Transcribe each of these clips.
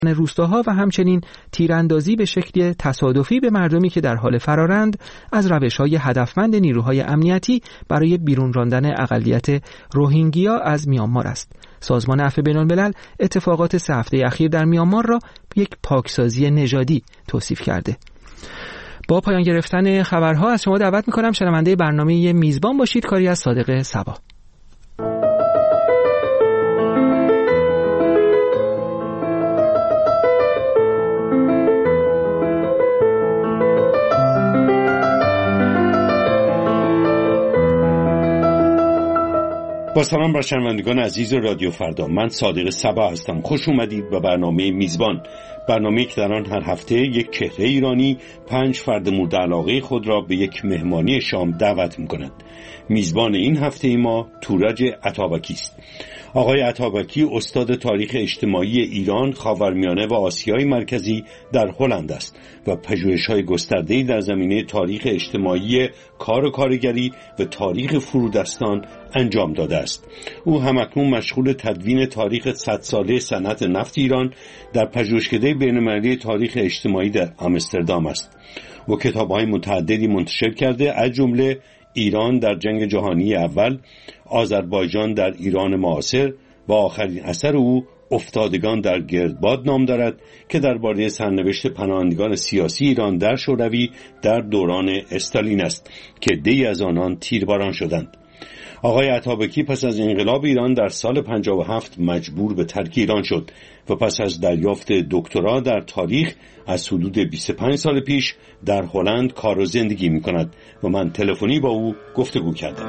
روستاها و همچنین تیراندازی به شکل تصادفی به مردمی که در حال فرارند از روش‌های هدفمند نیروهای امنیتی برای بیرون راندن اقلیت روهینگیا از میانمار است. سازمان عفو بین‌الملل اتفاقات 3 هفته اخیر در میانمار را یک پاکسازی نژادی توصیف کرده. با پایان گرفتن خبرها از شما دعوت می‌کنم شنونده برنامه میزبان باشید، کاری از صادق صبا. با سلام بر شنوندگان عزیز رادیو فردا، من صادق صبا هستم. خوش اومدید به برنامه میزبان، برنامه‌ای که در آن هر هفته یک چهره ایرانی 5 فرد مورد علاقه خود را به یک مهمانی شام دعوت می‌کند. میزبان این هفته ما تورج عطابکی است. آقای عطابکی استاد تاریخ اجتماعی ایران، خاورمیانه و آسیای مرکزی در هلند است و پژوهش‌های گسترده‌ای در زمینه تاریخ اجتماعی کار و کارگری و تاریخ فرودستان انجام داده است. او همکنون مشغول تدوین تاریخ 100 ساله صنعت نفت ایران در پژوهشکده بین‌المللی تاریخ اجتماعی در آمستردام است. او کتاب‌های متعددی منتشر کرده، از جمله ایران در جنگ جهانی اول، آذربایجان در ایران معاصر و آخرین اثر او افتادگان در گردباد نام دارد که درباره سرنوشت پناهندگان سیاسی ایران در شوروی در دوران استالین است که عده‌ای از آنان تیرباران شدند. آقای عطابکی پس از انقلاب ایران در سال 57 مجبور به ترک ایران شد و پس از دریافت دکترا در تاریخ از حدود 25 سال پیش در هلند کار و زندگی می کند و من تلفنی با او گفتگو کردم.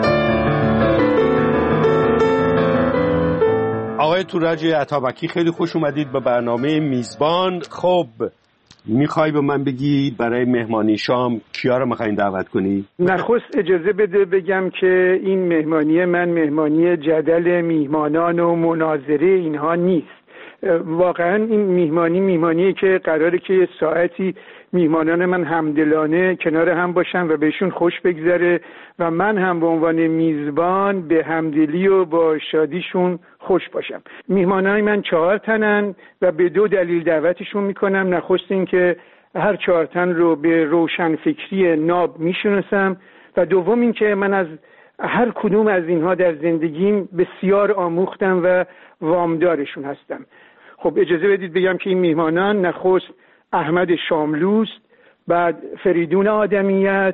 آقای تورج عطابکی، خیلی خوش اومدید به برنامه میزبان. خب میخوای به من بگی برای مهمانی شام کیا رو میخواین دعوت کنی؟ نخست اجازه بده بگم که این مهمانی من مهمانی جدل میهمانان و مناظره اینها نیست. واقعا این میهمانیه که قراره که ساعتی میهمانان من همدلانه کنار هم باشن و بهشون خوش بگذره و من هم به عنوان میزبان به همدلی و با شادیشون خوش باشم. میهمانان من 4 تنن و به 2 دلیل دعوتشون میکنم. نخست این که هر 4 تن رو به روشنفکری ناب میشناسم و دوم این که من از هر کدوم از اینها در زندگیم بسیار آموختم و وامدارشون هستم. خب اجازه بدید بگم که این میهمانان نخست احمد شاملوست، بعد فریدون آدمیت،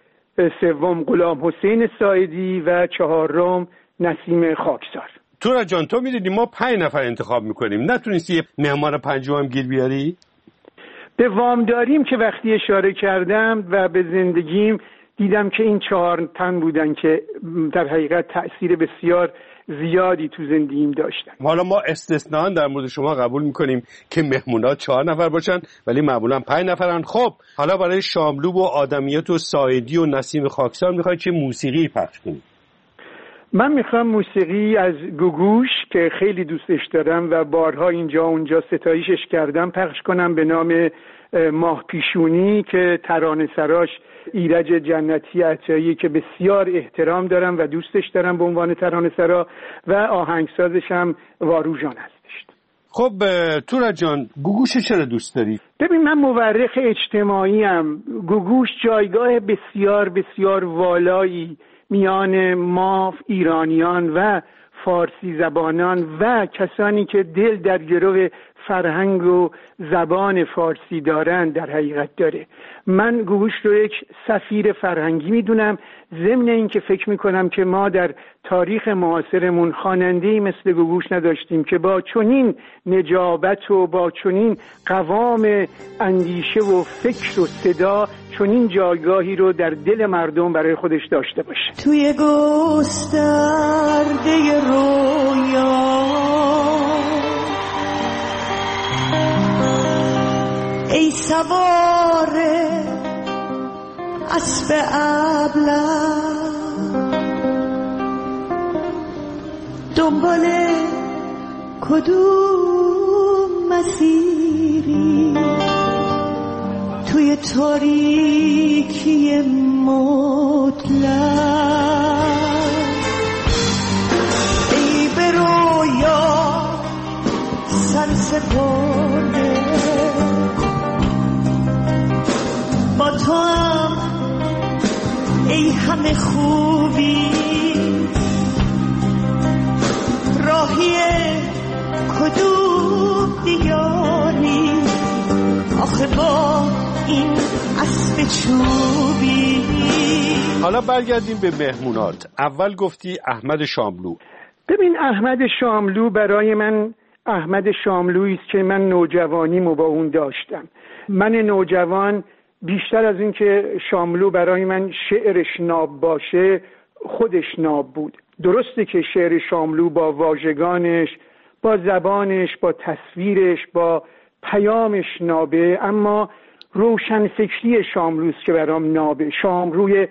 سوم غلام حسین ساعدی و 4م نسیم خاکسار. تورج جان، تو میدونی ما 5 نفر انتخاب میکنیم، نتونستی یه مهمان 5م گیر بیاری؟ به وامداریم که وقتی اشاره کردم و به زندگیم دیدم که این 4 تن بودن که در حقیقت تأثیر بسیار زیادی تو زندگیم داشتن. حالا ما استثناء در مورد شما قبول میکنیم که مهمونا 4 نفر باشن ولی معمولا 5 نفرن. خب حالا برای شاملو و آدمیت و ساعدی و نسیم خاکسار میخوای چه موسیقی پخش کنی؟ من میخوام موسیقی از گوگوش که خیلی دوستش دارم و بارها اینجا اونجا ستایشش کردم پخش کنم، به نام ماه پیشونی که ترانه‌سراش ایرج جنتی عطایی که بسیار احترام دارم و دوستش دارم به عنوان ترانه‌سرا و آهنگسازش هم واروژان هستش. خب تورج جان، گوگوش چرا دوست داری؟ ببین، من مورخ اجتماعی ام. گوگوش جایگاه بسیار بسیار والایی میان ما ایرانیان و فارسی زبانان و کسانی که دل در گرو فرهنگ و زبان فارسی دارن در حقیقت داره. من گوگوش رو یک سفیر فرهنگی میدونم، ضمن این که فکر میکنم که ما در تاریخ معاصرمون خواننده‌ای مثل گوگوش نداشتیم که با چنین نجابت و با چنین قوام اندیشه و فکر و صدا چنین جایگاهی رو در دل مردم برای خودش داشته باشه. توی گسترده رویا ای سوار اسب ابله دنبال کدوم مسیری توی تاریکی مطلق ای به رویا سر سپار هم ای همه خوبی راهی کدوم دیاری آخه با این اسب چوبی. حالا برگردیم به مهمونات. اول گفتی احمد شاملو. ببین احمد شاملو برای من احمد شاملویی است که من نوجوانیمو با اون داشتم. من نوجوان بیشتر از این که شاملو برای من شعرش ناب باشه خودش ناب بود. درسته که شعر شاملو با واژگانش، با زبانش، با تصویرش، با پیامش نابه، اما روشنفکری شاملوست که برام نابه. شاملوی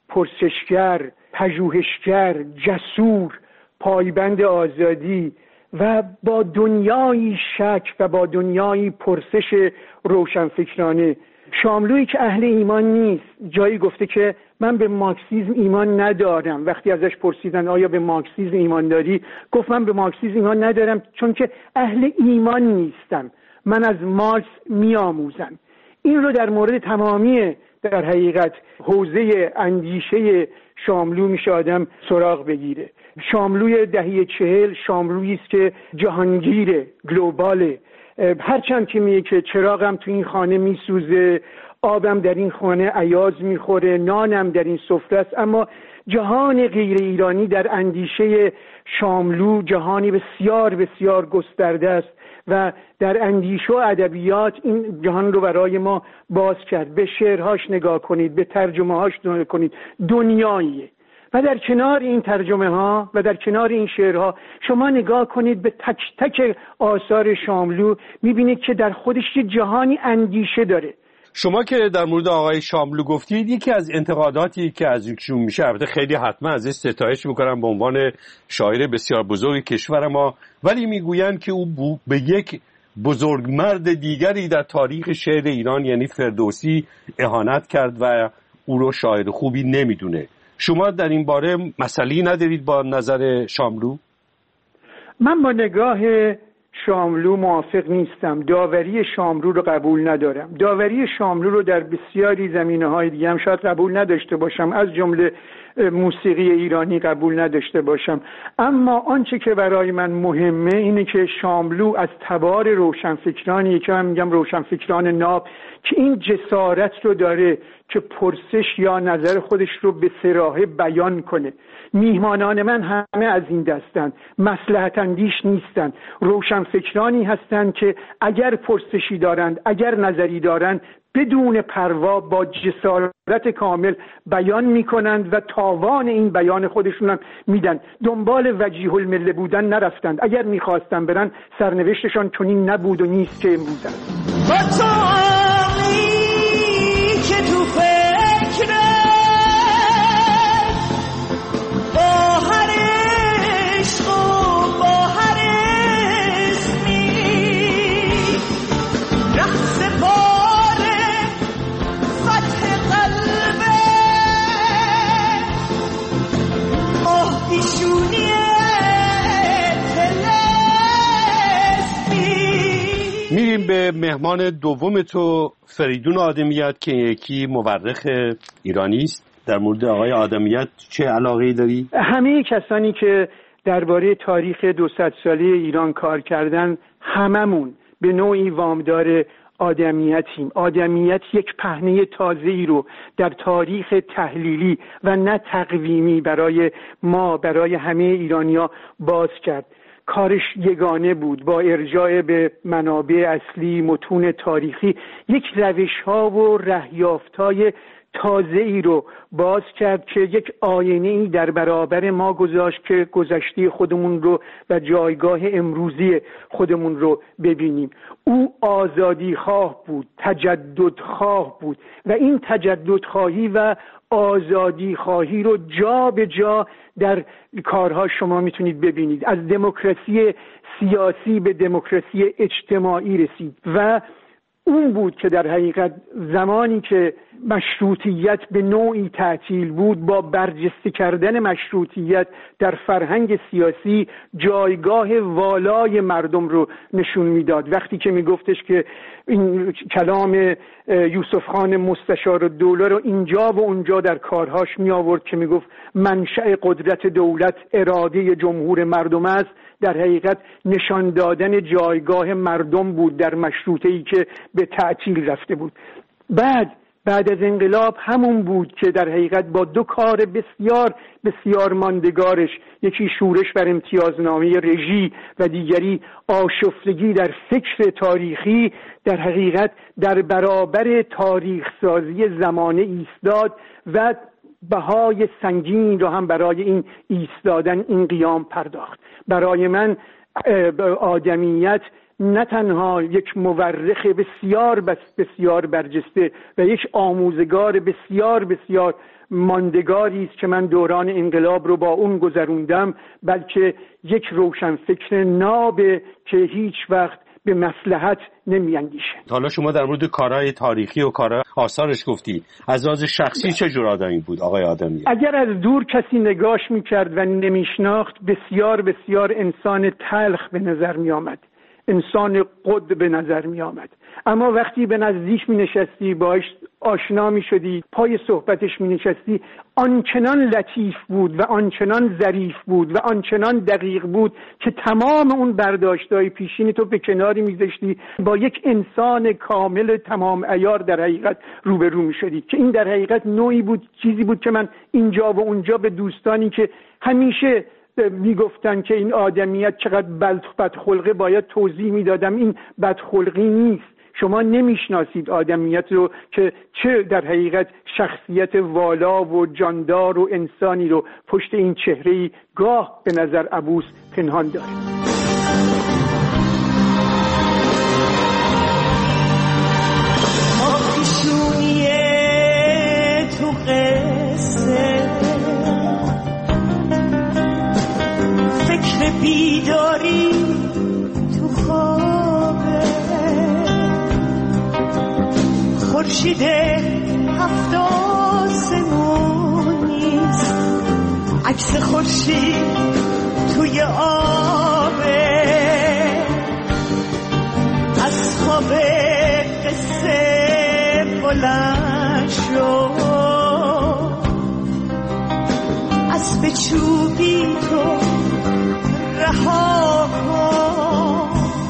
پرسشگر، پژوهشگر، جسور، پایبند آزادی و با دنیایی شک و با دنیایی پرسش روشنفکرانه. شاملویی که اهل ایمان نیست. جایی گفته که من به مارکسیسم ایمان ندارم. وقتی ازش پرسیدن آیا به مارکسیسم ایمان داری، گفت من به مارکسیسم ایمان ندارم چون که اهل ایمان نیستم، من از مارکس میآموزم. این رو در مورد تمامی در حقیقت حوزه اندیشه شاملو میشه آدم سراغ بگیره. شاملوی دهه 40 شاملویی است که جهانگیره، گلوباله. هرچند که میگه که چراغم تو این خانه میسوزه، آبم در این خانه ایاز میخوره، نانم در این سفره است، اما جهان غیر ایرانی در اندیشه شاملو جهانی بسیار بسیار گسترده است و در اندیشه و ادبیات این جهان رو برای ما باز کرد. به شعرهاش نگاه کنید، به ترجمه هاش نگاه کنید، دنیاییه. و در کنار این ترجمه ها و در کنار این شعرها شما نگاه کنید به تک تک آثار شاملو، میبینید که در خودش یه جهانی اندیشه داره. شما که در مورد آقای شاملو گفتید، یکی از انتقاداتی که از ایشون میشه، البته خیلی حتما ازش ستایش میکنم به عنوان شاعر بسیار بزرگ کشور ما، ولی میگویند که او به یک بزرگمرد دیگری در تاریخ شعر ایران یعنی فردوسی اهانت کرد و او رو شاعر خوبی نمیدونه. شما در این باره مسئله‌ای ندارید با نظر شاملو؟ من با نگاه شاملو موافق نیستم. داوری شاملو رو قبول ندارم. داوری شاملو رو در بسیاری زمینه‌های دیگه هم شاید قبول نداشته باشم، از جمله موسیقی ایرانی قبول نداشته باشم، اما آنچه که برای من مهمه اینه که شاملو از تبار روشنفکرانی که من میگم روشنفکران ناب که این جسارت رو داره که پرسش یا نظر خودش رو به صراحت بیان کنه. میهمانان من همه از این دستن، مصلحت اندیش نیستن، روشنفکرانی هستند که اگر پرسشی دارند، اگر نظری دارند، بدون پروا با جسارت کامل بیان میکنند و تاوان این بیان خودشون هم میدن. دنبال وجیه المله بودن نرفتند. اگر میخواستن برن سرنوشتشان چنین نبود و نیست که امروز است. که تو فکره با هر عشق و با هر اسمی رقص باره فتح قلبه آهدیشونی میریم به مهمان دوم تو، فریدون آدمیت که یکی مورخ ایرانی است. در مورد آقای آدمیت چه علاقه‌ای داری؟ همه کسانی که درباره تاریخ 200 ساله ایران کار کردن هممون به نوعی وامدار آدمیتیم. آدمیت یک پهنه تازه‌ای رو در تاریخ تحلیلی و نه تقویمی برای ما، برای همه ایرانی‌ها باز کرد. کارش یگانه بود، با ارجاع به منابع اصلی، متون تاریخی، یک روش‌ها و رهیافت‌های تازه‌ای رو باز کرد که یک آینه‌ای در برابر ما گذاشت که گذشته خودمون رو و جایگاه امروزی خودمون رو ببینیم. او آزادی خواه بود، تجدد خواه بود و این تجدد خواهی و آزادی خواهی رو جا به جا در کارها شما میتونید ببینید. از دموکراسی سیاسی به دموکراسی اجتماعی رسید و اون بود که در حقیقت زمانی که مشروطیت به نوعی تعطیل بود، با برجسته کردن مشروطیت در فرهنگ سیاسی جایگاه والای مردم رو نشون میداد. وقتی که میگفتش که این کلام یوسف خان مستشارالدوله رو اینجا و اونجا در کارهاش می آورد که میگفت منشأ قدرت دولت اراده جمهور مردم است، در حقیقت نشان دادن جایگاه مردم بود در مشروطه‌ای که به تعطیل رفته بود. بعد از انقلاب همون بود که در حقیقت با دو کار بسیار بسیار ماندگارش، یکی شورش بر امتیازنامه رژی و دیگری آشفتگی در فکر تاریخی، در حقیقت در برابر تاریخ سازی زمانه ایستاد و بهای سنگین رو هم برای این ایستادن این قیام پرداخت. برای من آدمیت نه تنها یک مورخ بسیار بسیار برجسته و یک آموزگار بسیار بسیار ماندگاری است که من دوران انقلاب رو با اون گذروندم، بلکه یک روشنفکر ناب که هیچ وقت به مصلحت نمی‌اندیشه. حالا شما در مورد کارهای تاریخی و کارهای آثارش گفتی، از لحاظ شخصی چه جور آدمی بود آقای آدمی؟ اگر از دور کسی نگاش می‌کرد و نمی‌شناخت، بسیار بسیار انسان تلخ به نظر می‌آمد، انسان قد به نظر می آمد. اما وقتی به نزدیک می نشستی، باهاش آشنا می شدی، پای صحبتش می نشستی، آنچنان لطیف بود و آنچنان ظریف بود و آنچنان دقیق بود که تمام اون برداشت‌های پیشین تو به کناری می ذاشتی، با یک انسان کامل تمام عیار در حقیقت روبرو می شدی. که این در حقیقت نوعی بود، چیزی بود که من اینجا و اونجا به دوستانی که همیشه میگفتن که این آدمیت چقدر بدخلقه باید توضیح میدادم این بدخلقی نیست. شما نمیشناسید آدمیت رو که چه در حقیقت شخصیت والا و جاندار و انسانی رو پشت این چهره‌ای گاه به نظر عبوس پنهان داره. بیداری تو خوابه، خورشید هفت آسمون نیست، عکس خورشید توی آبه، از خواب قصه بلند شو، از به چوبی تو رها کن،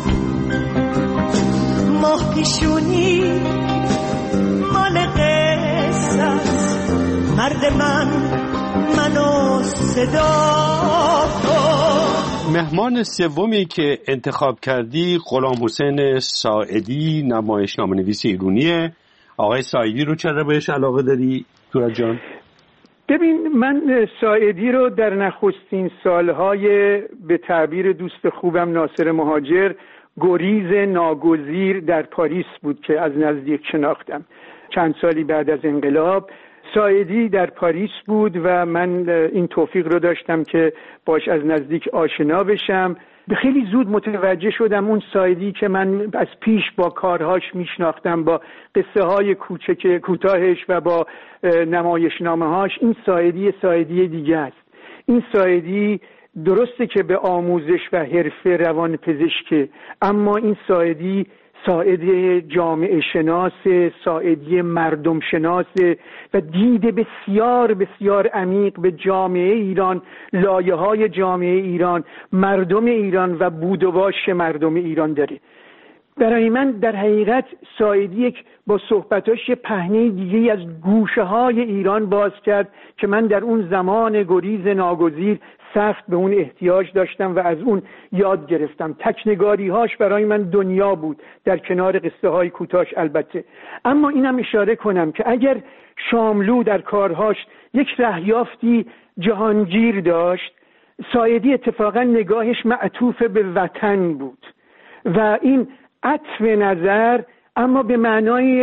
ماه پیشونی مال قصص، مرد منو صدا کن. مهمان سومی که انتخاب کردی غلام حسین ساعدی، نمایشنامه‌نویس ایرانیه. آقای ساعدی رو چرا بهش علاقه داری تورج جان؟ ببین، من ساعدی رو در نخستین سالهای به تعبیر دوست خوبم ناصر مهاجر گریز ناگزیر در پاریس بود که از نزدیک شناختم. چند سالی بعد از انقلاب ساعدی در پاریس بود و من این توفیق رو داشتم که باش از نزدیک آشنا بشم. به خیلی زود متوجه شدم اون ساعدی که من از پیش با کارهاش میشناختم، با قصه های کوتاهش و با نمایشنامه‌هاش، این ساعدی دیگه است. این ساعدی درسته که به آموزش و حرفه روان پزشکه، اما این ساعدی جامعه شناس، ساعدی مردم شناس و دید بسیار بسیار عمیق به جامعه ایران، لایه‌های جامعه ایران، مردم ایران و بود و باش مردم ایران داره. برای من در حقیقت ساعدی یک با صحبتاش یه پهنه دیگه از گوشه‌های ایران باز کرد که من در اون زمان گریز ناگزیر سخت به اون احتیاج داشتم و از اون یاد گرفتم. تکنگاری‌هاش برای من دنیا بود در کنار قصه های کوتاش البته. اما اینم اشاره کنم که اگر شاملو در کارهاش یک رهیافتی جهانگیر داشت، ساعدی اتفاقا نگاهش معطوف به وطن بود و این عطف نظر اما به معنای یک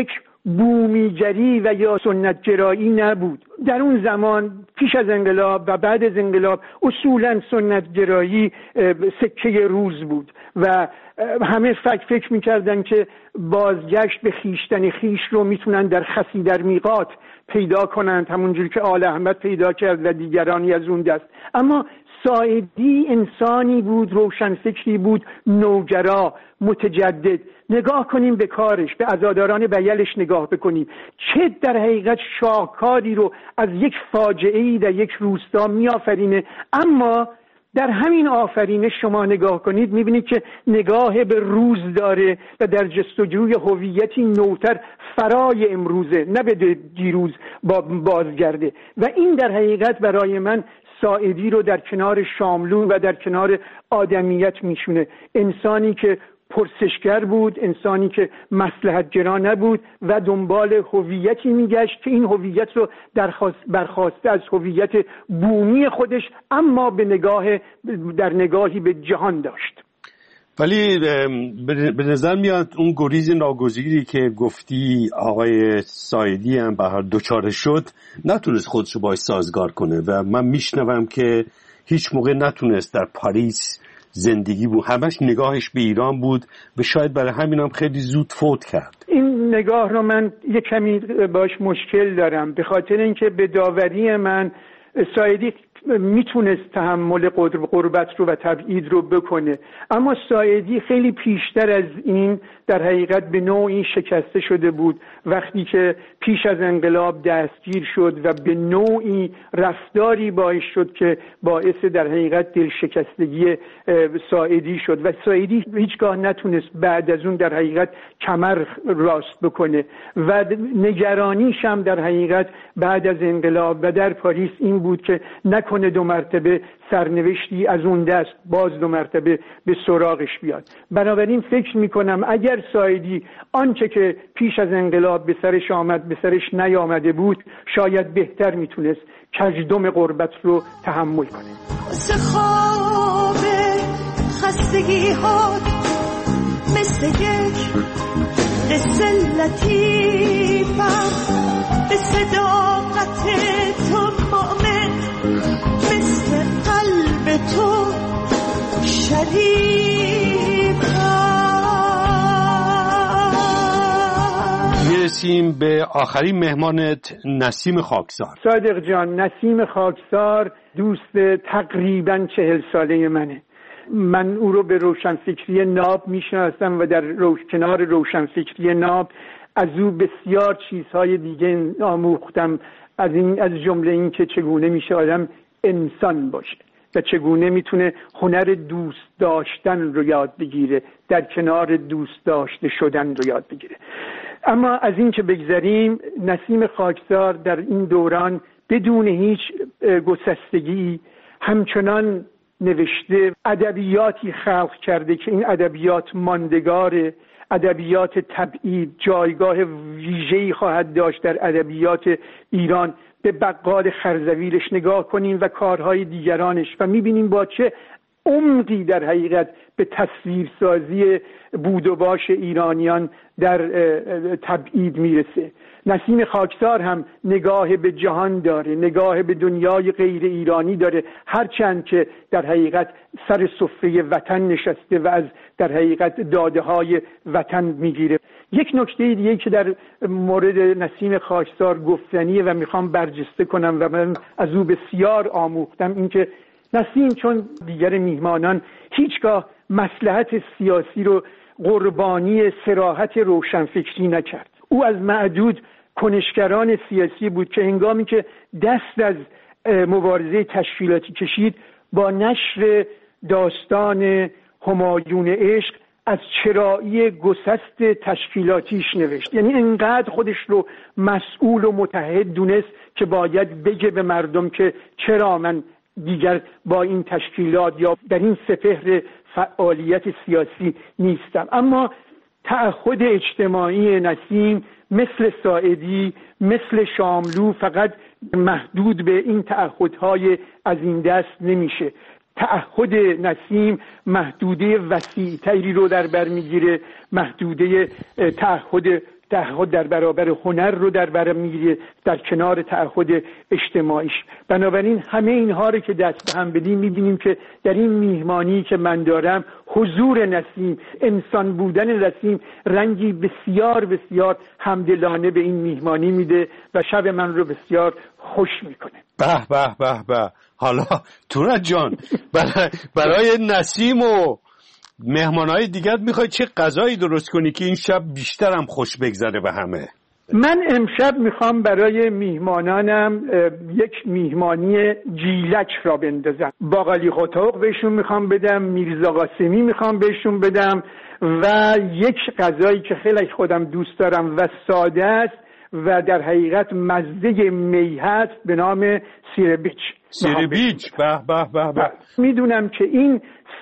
بومیگری و یا سنتگرایی نبود. در اون زمان پیش از انقلاب و بعد از انقلاب اصولا سنتگرایی سکه روز بود و همه فکر میکردن که بازگشت به خیشتن خیش رو میتونن در خسی در میقات پیدا کنند، همونجوری که آل احمد پیدا کرد و دیگرانی از اون دست. اما ساعدی انسانی بود، روشنفکری بود، نوگرا، متجدد. نگاه کنیم به کارش، به عزاداران بیلش نگاه بکنیم، چه در حقیقت شاهکاری رو از یک فاجعه‌ای در یک روستا میآفرینه. اما در همین آفرینش شما نگاه کنید میبینید که نگاه به روز داره و در جستجوی هویتی نوتر فرای امروزه، نه به دیروز بازگرده. و این در حقیقت برای من ساعدی رو در کنار شاملو و در کنار آدمیت میشونه. انسانی که پرسشگر بود، انسانی که مصلحت‌گرا نبود و دنبال هویتی میگشت که این هویت رو برخواسته از هویت بومی خودش، اما در نگاهی به جهان داشت. ولی به نظر میاد اون گریز ناگزیری که گفتی آقای ساعدی هم به هر دوچاره شد، نتونست خودش رو باش سازگار کنه و من میشنوم که هیچ موقع نتونست در پاریس زندگی بود، همش نگاهش به ایران بود و شاید برای همین هم خیلی زود فوت کرد. این نگاه رو من یک کمی باش مشکل دارم، به خاطر اینکه به داوری من ساعدی میتونست تحمل غربت رو و تبعید رو بکنه، اما ساعدی خیلی پیشتر از این در حقیقت به نوعی شکسته شده بود وقتی که پیش از انقلاب دستگیر شد و به نوعی رفتاری باعث شد که باعث در حقیقت دلشکستگی ساعدی شد و ساعدی هیچگاه نتونست بعد از اون در حقیقت کمر راست بکنه و نگرانیش هم در حقیقت بعد از انقلاب و در پاریس این بود که نکنه دو مرتبه سرنوشتی از اون دست باز دو مرتبه به سراغش بیاد. بنابراین فکر میکنم اگر ساعدی آنچه که پیش از انقلاب به سرش آمد به سرش نیامده بود، شاید بهتر میتونست کژدم غربت رو تحمل کنه. خواب خستگی ها مثل یک قصه لطیفم، به صداقت تو مؤمن، مثل قلب تو شریفم. میرسیم به آخرین مهمانت، نسیم خاکسار. صادق جان، نسیم خاکسار دوست تقریباً 40 ساله منه. من او رو به روشنفکری ناب میشناسم و در کنار روشنفکری ناب از او بسیار چیزهای دیگه آموختم، از جمله این که چگونه میشه آدم انسان باشه و چگونه میتونه هنر دوست داشتن رو یاد بگیره، در کنار دوست داشته شدن رو یاد بگیره. اما از این که بگذریم، نسیم خاکسار در این دوران بدون هیچ گسستگی همچنان نوشته، ادبیاتی خلق کرده که این ادبیات ماندگار، ادبیات تبعید جایگاه ویژه‌ای خواهد داشت در ادبیات ایران. به بقال خرزویلش نگاه کنیم و کارهای دیگرانش و میبینیم با چه عمقی در حقیقت به تصویرسازی بود و باش ایرانیان در تبعید میرسه. نسیم خاکسار هم نگاه به جهان داره، نگاه به دنیای غیر ایرانی داره، هرچند که در حقیقت سر سفره وطن نشسته و از در حقیقت داده های وطن میگیره. یک نکته دیگه که در مورد نسیم خاکسار گفتنیه و میخوام برجسته کنم و من از او بسیار آموختم، این که نسیم چون دیگر میهمانان هیچگاه مصلحت سیاسی رو قربانی صراحت روشنفکری نکرد. او از معدود کنشگران سیاسی بود که هنگامی که دست از مبارزه تشکیلاتی کشید، با نشر داستان همایون عشق از چرایی گسست تشکیلاتیش نوشت. یعنی انقدر خودش رو مسئول و متحد دونست که باید بگه به مردم که چرا من دیگر با این تشکیلات یا در این سپهر فعالیت سیاسی نیستم. اما تعهد اجتماعی نسیم مثل ساعدی، مثل شاملو فقط محدود به این تعهدهای از این دست نمیشه. تعهد نسیم محدوده وسیع‌تری رو در بر میگیره، محدوده تعهد تعهد در برابر هنر رو در بر میگیره در کنار تعهد اجتماعیش. بنابراین همه اینها رو که دست به هم بدیم میبینیم که در این میهمانی که من دارم حضور نسیم، انسان بودن نسیم رنگی بسیار بسیار همدلانه به این میهمانی میده و شب من رو بسیار خوش میکنه. به به به به. حالا تورج جان برای نسیم و مهمانهای دیگر میخوای چه غذایی درست کنی که این شب بیشتر هم خوش بگذره به همه؟ من امشب میخوام برای میهمانانم یک میهمانی جیلک را بندازم. باقالی قطق بهشون میخوام بدم، میرزا قاسمی میخوام بهشون بدم و یک غذایی که خیلی خودم دوست دارم و ساده است و در حقیقت مزه می هست به نام سیربیچ. سیربیچ. به به به به. میدونم که این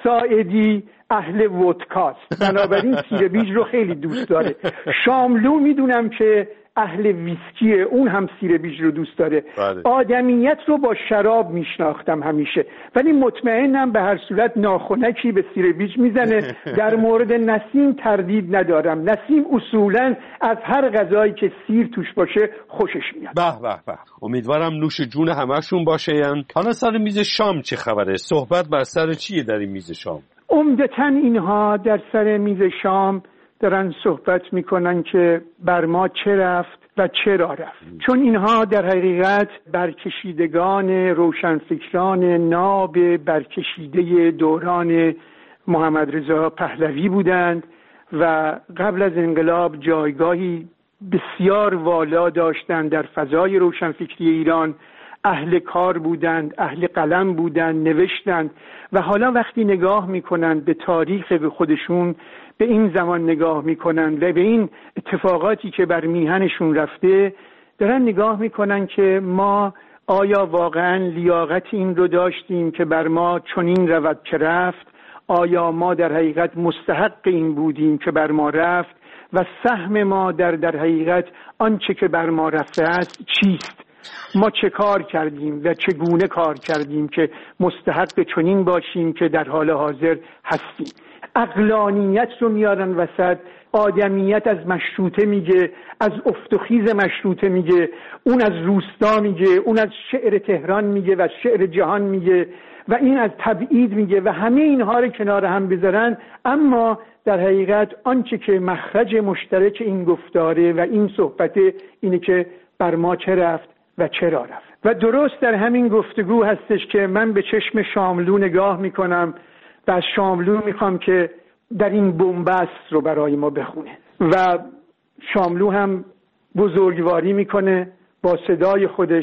ساعدی اهل ودکاست، بنابراین سیربیچ رو خیلی دوست داره. شاملو میدونم که اهل ویسکیه، اون هم سیربیچ رو دوست داره. آدمیت رو با شراب میشناختم همیشه، ولی مطمئنم به هر صورت ناخنکی به سیربیچ میزنه. در مورد نسیم تردید ندارم، نسیم اصولا از هر غذایی که سیر توش باشه خوشش میاد. به به به. امیدوارم نوش جون همشون باشه. حالا سر میز شام چه خبره؟ صحبت بر سر چیه در این میز شام؟ عمدتاً اینها در سر میز شام دارن صحبت میکنن که بر ما چه رفت و چرا رفت، چون اینها در حقیقت برکشیدگان روشنفکران ناب برکشیده دوران محمد رضا پهلوی بودند و قبل از انقلاب جایگاهی بسیار والا داشتند در فضای روشنفکری ایران. اهل کار بودند، اهل قلم بودند، نوشتند و حالا وقتی نگاه میکنند به تاریخ به خودشون، به این زمان نگاه میکنند و به این اتفاقاتی که بر میهنشون رفته، دارن نگاه میکنن که ما آیا واقعا لیاقت این رو داشتیم که بر ما چنین رود که رفت؟ آیا ما در حقیقت مستحق این بودیم که بر ما رفت و سهم ما در حقیقت آنچه که بر ما رفته است چیست؟ ما چه کار کردیم و چگونه کار کردیم که مستحق چنین باشیم که در حال حاضر هستیم؟ عقلانیت رو میارن وسط، آدمیت از مشروطه میگه، از افت و خیز مشروطه میگه، اون از روستا میگه، اون از شعر تهران میگه و شعر جهان میگه و این از تبعید میگه و همه اینها رو کنار هم بذارن، اما در حقیقت آنچه که مخرج مشترک این گفتاره و این صحبت اینه که بر ما چه رفت و چرا رفت. و درست در همین گفتگو هستش که من به چشم شاملو نگاه میکنم و از شاملو میخوام که در این بنبست رو برای ما بخونه و شاملو هم بزرگواری میکنه، با صدای خودش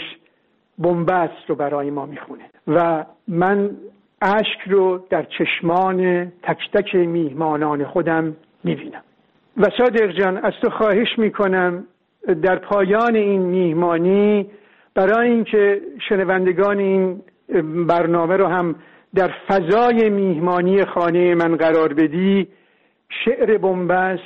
بنبست رو برای ما میخونه و من اشک رو در چشمان تک تک میهمانان خودم میبینم. و صادق جان، از تو خواهش میکنم در پایان این میهمانی، برای اینکه شنوندگان این برنامه رو هم در فضای میهمانی خانه من قرار بدی، شعر بنبست،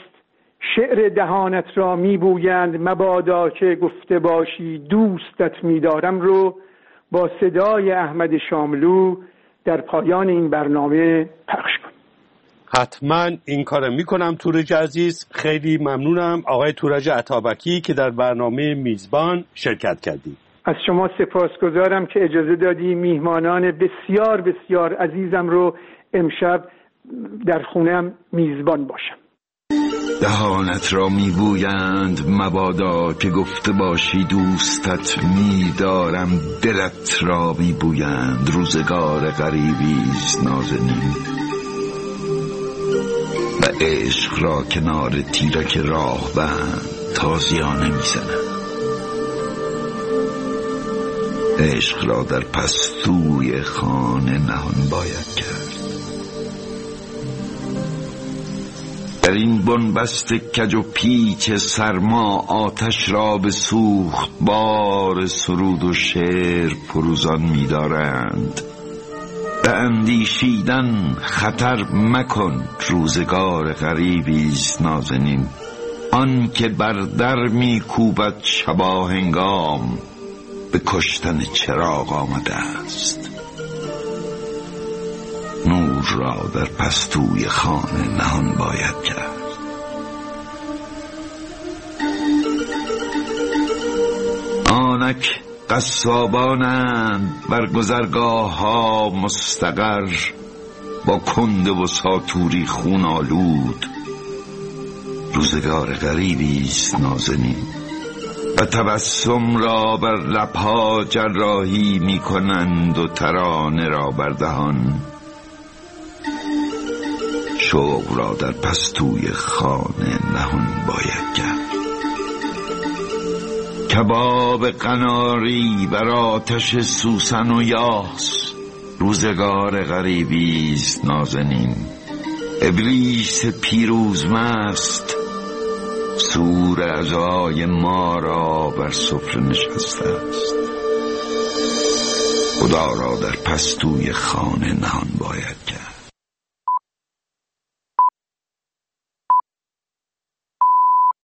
شعر دهانت را میبویند مبادا که گفته باشی دوستت میدارم رو با صدای احمد شاملو در پایان این برنامه پخش کن. حتما این کارو میکنم تورج عزیز. خیلی ممنونم آقای تورج عطابکی که در برنامه میزبان شرکت کردید. از شما سپاسگزارم که اجازه دادی میهمانان بسیار بسیار عزیزم رو امشب در خونم میزبان باشم. دهانت را میبویند مبادا که گفته باشی دوستت میدارم، دلت را میبویند روزگار غریبیست نازنین، و عشق را کنار تیرک راه بند تازیانه میزنم. عشق را در پستوی خانه نهان باید کرد. در این بنبست کج و پیچ سرما آتش را به سوخت بار سرود و شعر فروزان می‌دارند. به اندیشیدن خطر مکن روزگار غریبیست نازنین، آن که بر در می‌کوبد شباهنگام به کشتن چراغ آمده است. نور را در پستوی خانه نهان باید کرد. نمک قصابانند بر گذرگاه ها مستقر، با کنده و ساتوری خون آلود. روزگار غریبی است نازنین و تبسم را بر لبها جراحی می کنند و ترانه را بر دهان. شوق را در پستوی خانه نهان باید کرد. کباب قناری بر آتش سوسن و یاس. روزگار غریبی است نازنین. ابلیس پیروزمست سور اعضای ما را بر سفره نشسته است. خدا را در پستوی خانه نهان باید کرد.